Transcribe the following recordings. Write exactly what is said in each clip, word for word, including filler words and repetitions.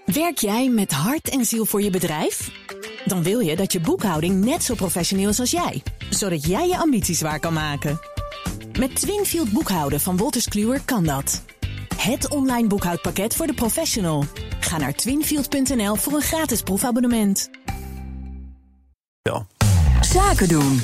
Werk jij met hart en ziel voor je bedrijf? Dan wil je dat je boekhouding net zo professioneel is als jij, zodat jij je ambities waar kan maken. Met Twinfield boekhouden van Wolters Kluwer kan dat. Het online boekhoudpakket voor de professional. Ga naar twinfield punt n l voor een gratis proefabonnement. Ja. Zaken doen.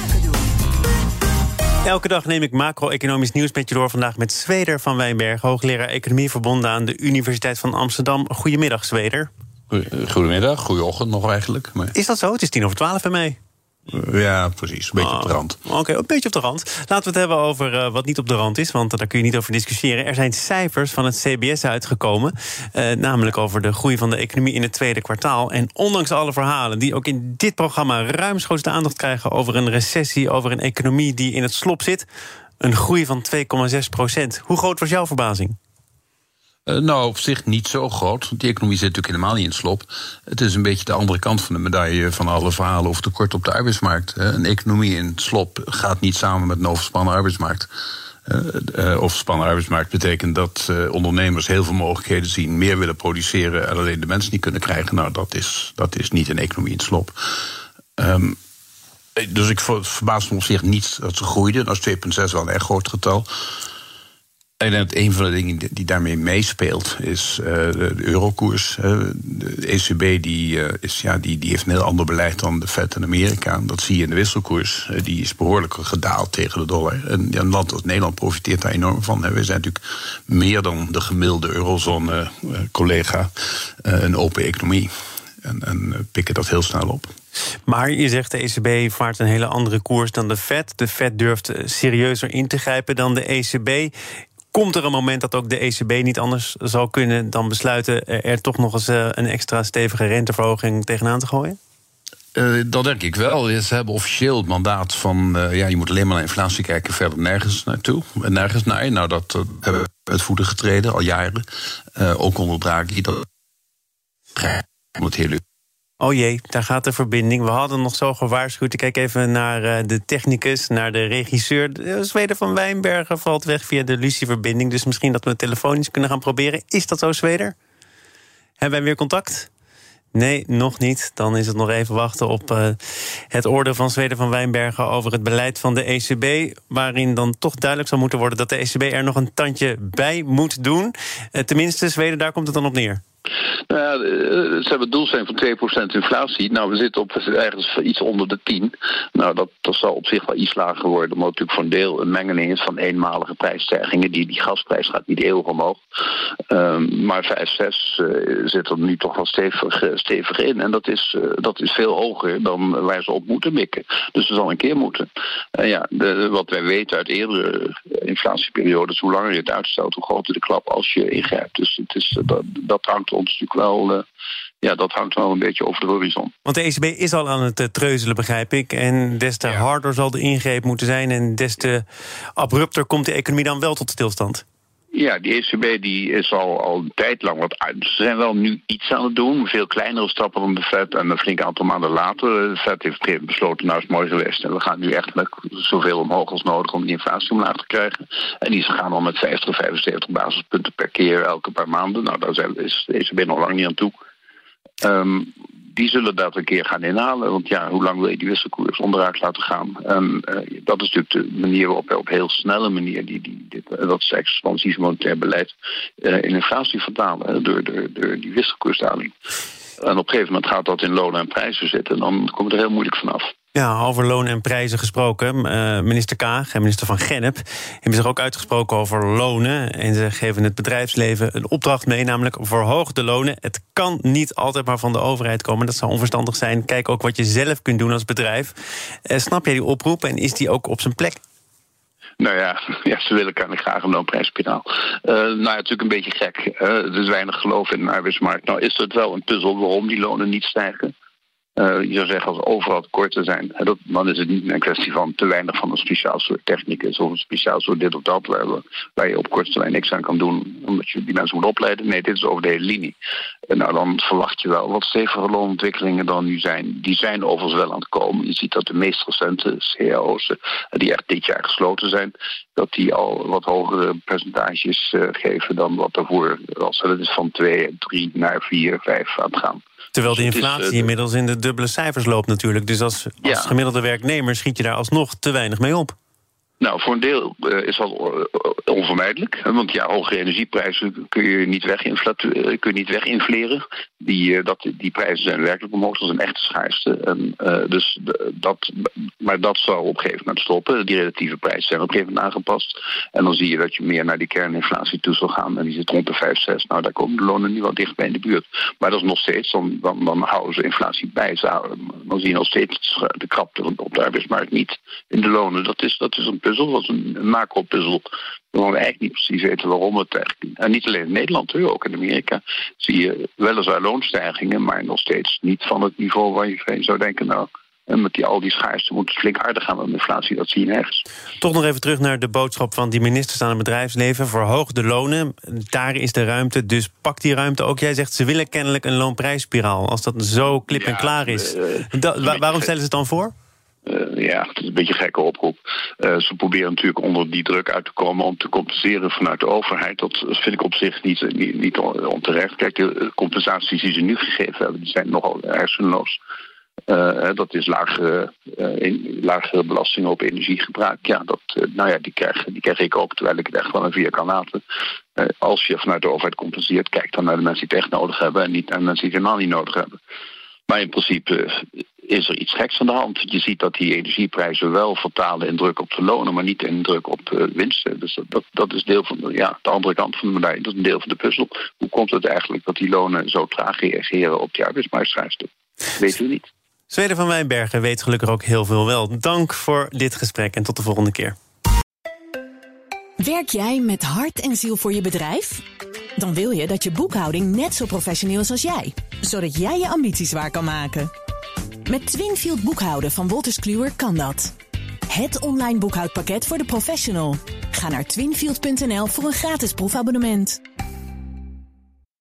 Elke dag neem ik macro-economisch nieuws met je door. Vandaag met Zweder van Wijnbergen, hoogleraar economie verbonden aan de Universiteit van Amsterdam. Goedemiddag, Zweder. Goedemiddag, goeieochtend nog eigenlijk. Maar... Is dat zo? Het is tien over twaalf bij mij. Ja, precies. Een beetje oh, op de rand. Oké, okay, een beetje op de rand. Laten we het hebben over uh, wat niet op de rand is, want uh, daar kun je niet over discussiëren. Er zijn cijfers van het C B S uitgekomen, uh, namelijk over de groei van de economie in het tweede kwartaal. En ondanks alle verhalen die ook in dit programma ruimschoots de aandacht krijgen over een recessie, over een economie die in het slop zit, een groei van twee komma zes procent. Hoe groot was jouw verbazing? Uh, nou, op zich niet zo groot, want die economie zit natuurlijk helemaal niet in het slop. Het is een beetje de andere kant van de medaille van alle verhalen over tekort op de arbeidsmarkt. Uh, een economie in het slop gaat niet samen met een overspannen arbeidsmarkt. Uh, uh, overspannen arbeidsmarkt betekent dat uh, ondernemers heel veel mogelijkheden zien, meer willen produceren en alleen de mensen niet kunnen krijgen. Nou, dat is, dat is niet een economie in het slop. Um, dus ik verbaas me op zich niet dat ze groeiden. Dat is twee komma zes wel een erg groot getal. Ik denk dat een van de dingen die daarmee meespeelt is uh, de eurokoers. Uh, de E C B die, uh, is, ja, die, die heeft een heel ander beleid dan de Fed in Amerika. Dat zie je in de wisselkoers. Uh, die is behoorlijk gedaald tegen de dollar. En ja, een land als Nederland profiteert daar enorm van. Hè. We zijn natuurlijk meer dan de gemiddelde eurozone-collega uh, een open economie. En, en pikken dat heel snel op. Maar je zegt de E C B vaart een hele andere koers dan de Fed. De Fed durft serieuzer in te grijpen dan de E C B. Komt er een moment dat ook de E C B niet anders zal kunnen dan besluiten er toch nog eens een extra stevige renteverhoging tegenaan te gooien? Uh, dat denk ik wel. Ze hebben officieel het mandaat van Uh, ja, je moet alleen maar naar inflatie kijken, verder nergens naartoe. Nergens naar. Nou, dat uh, hebben we uit voeten getreden al jaren. Uh, ook onder Draghi. Dat om het hele. Oh jee, daar gaat de verbinding. We hadden nog zo gewaarschuwd. Ik kijk even naar uh, de technicus, naar de regisseur. De Zweder van Wijnbergen valt weg via de Lucie-verbinding. Dus misschien dat we het telefonisch kunnen gaan proberen. Is dat zo, Zweder? Hebben wij weer contact? Nee, nog niet. Dan is het nog even wachten op uh, het oordeel van Zweder van Wijnbergen over het beleid van de E C B, waarin dan toch duidelijk zou moeten worden dat de E C B er nog een tandje bij moet doen. Uh, tenminste, Zweder, daar komt het dan op neer. Nou ja, ze hebben een doelstelling van twee procent inflatie. Nou, we zitten op ergens iets onder de tien. Nou, dat, dat zal op zich wel iets lager worden, omdat natuurlijk voor een deel een mengeling is van eenmalige prijsstijgingen. Die, die gasprijs gaat niet eeuwig omhoog. Um, maar vijf, zes uh, zit er nu toch wel stevig, uh, stevig in. En dat is, uh, dat is veel hoger dan waar ze op moeten mikken. Dus ze zal een keer moeten. En uh, ja, de, wat wij weten uit eerdere inflatieperiodes, hoe langer je het uitstelt, hoe groter de klap als je ingrijpt. Dus het is, uh, dat, dat hangt ons natuurlijk wel, uh, ja, dat hangt wel een beetje over de horizon. Want de E C B is al aan het uh, treuzelen, begrijp ik. En des te ja. harder zal de ingreep moeten zijn en des te abrupter komt de economie dan wel tot stilstand. Ja, die E C B die is al, al een tijd lang wat uit. Ze zijn wel nu iets aan het doen, veel kleinere stappen dan de Fed. En een flink aantal maanden later, de Fed heeft besloten, nou is het mooi geweest. En we gaan nu echt met zoveel omhoog als nodig om die inflatie omlaag te krijgen. En die gaan al met vijftig, vijfenzeventig basispunten per keer elke paar maanden. Nou, daar zijn, is de E C B nog lang niet aan toe. Um, die zullen dat een keer gaan inhalen. Want ja, hoe lang wil je die wisselkoers onderuit laten gaan? En uh, dat is natuurlijk de manier waarop op heel snelle manier die, die, dit, dat is expansief monetair beleid uh, in inflatie vertalen. Uh, door, door, door die wisselkoersdaling. En op een gegeven moment gaat dat in lonen en prijzen zitten. En dan komt het er heel moeilijk vanaf. Ja, over lonen en prijzen gesproken. Uh, minister Kaag en minister Van Gennep hebben zich ook uitgesproken over lonen. En ze geven het bedrijfsleven een opdracht mee, namelijk verhoog de lonen. Het kan niet altijd maar van de overheid komen. Dat zou onverstandig zijn. Kijk ook wat je zelf kunt doen als bedrijf. Uh, snap jij die oproep en is die ook op zijn plek? Nou ja, ja, ze willen kennelijk graag een loonprijsspiraal. Uh, nou ja, natuurlijk een beetje gek. Uh, er is weinig geloof in de arbeidsmarkt. Nou is het wel een puzzel waarom die lonen niet stijgen. Uh, je zou zeggen, als overal tekorten zijn, hè, dat, dan is het niet een kwestie van te weinig van een speciaal soort technicus of een speciaal soort dit of dat, waar, we, waar je op korte termijn niks aan kan doen, omdat je die mensen moet opleiden. Nee, dit is over de hele linie. Nou, dan verwacht je wel wat stevige loonontwikkelingen dan nu zijn. Die zijn overigens wel aan het komen. Je ziet dat de meest recente C A O's, die echt dit jaar gesloten zijn, dat die al wat hogere percentages uh, geven dan wat daarvoor was. Dat is van twee, drie naar vier, vijf aan het gaan. Terwijl de Dus inflatie is, uh, inmiddels in de dubbele cijfers loopt natuurlijk. Dus als, als ja. gemiddelde werknemer schiet je daar alsnog te weinig mee op. Nou, voor een deel uh, is dat uh, onvermijdelijk. Want ja, hogere energieprijzen kun je niet weginflatu- kun je niet weginfleren. Die, uh, dat, die prijzen zijn werkelijk omhoog. Dat is een echte schaarste. En, uh, dus dat, maar dat zal op een gegeven moment stoppen. Die relatieve prijzen zijn op een gegeven moment aangepast. En dan zie je dat je meer naar die kerninflatie toe zal gaan. En die zit rond de vijf, zes. Nou, daar komen de lonen nu wel dichtbij in de buurt. Maar dat is nog steeds, dan, dan, dan houden ze inflatie bij. Dan zie je nog steeds de krapte op de arbeidsmarkt niet in de lonen. Dat is, dat is een puzzel, dat is een, een macro-puzzel. We willen eigenlijk niet precies weten waarom het eigenlijk. En niet alleen in Nederland, ook in Amerika zie je weliswaar loonstijgingen, maar nog steeds niet van het niveau waar je zou denken, nou, en met die, al die schaarste moet het flink harder gaan met inflatie, dat zie je nergens. Toch nog even terug naar de boodschap van die ministers aan het bedrijfsleven. Verhoog de lonen, daar is de ruimte, dus pak die ruimte ook. Jij zegt, ze willen kennelijk een loonprijsspiraal. Als dat zo klip en ja, klaar is, uh, da- wa- waarom stellen ze het dan voor? Uh, ja, het is een beetje een gekke oproep. Uh, ze proberen natuurlijk onder die druk uit te komen om te compenseren vanuit de overheid. Dat vind ik op zich niet, niet, niet onterecht. Kijk, de compensaties die ze nu gegeven hebben, die zijn nogal hersenloos. Uh, dat is lagere, uh, in, lagere belastingen op energiegebruik. Ja, dat, uh, nou ja, die krijg, die krijg ik ook, terwijl ik het echt wel een via kan laten. Uh, als je vanuit de overheid compenseert, kijk dan naar de mensen die het echt nodig hebben en niet naar de mensen die het helemaal niet nodig hebben. Maar in principe is er iets geks aan de hand. Je ziet dat die energieprijzen wel vertalen in druk op de lonen, maar niet in druk op uh, winsten. Dus dat, dat, dat is deel van de, ja, de andere kant van de medaille. Dat is een deel van de puzzel. Hoe komt het eigenlijk dat die lonen zo traag reageren op die arbeidsmarktschaarste? Weet u niet. Zweden van Wijnbergen weet gelukkig ook heel veel wel. Dank voor dit gesprek en tot de volgende keer. Werk jij met hart en ziel voor je bedrijf? Dan wil je dat je boekhouding net zo professioneel is als jij, zodat jij je ambities waar kan maken. Met Twinfield boekhouden van Wolters Kluwer kan dat. Het online boekhoudpakket voor de professional. Ga naar twinfield punt n l voor een gratis proefabonnement.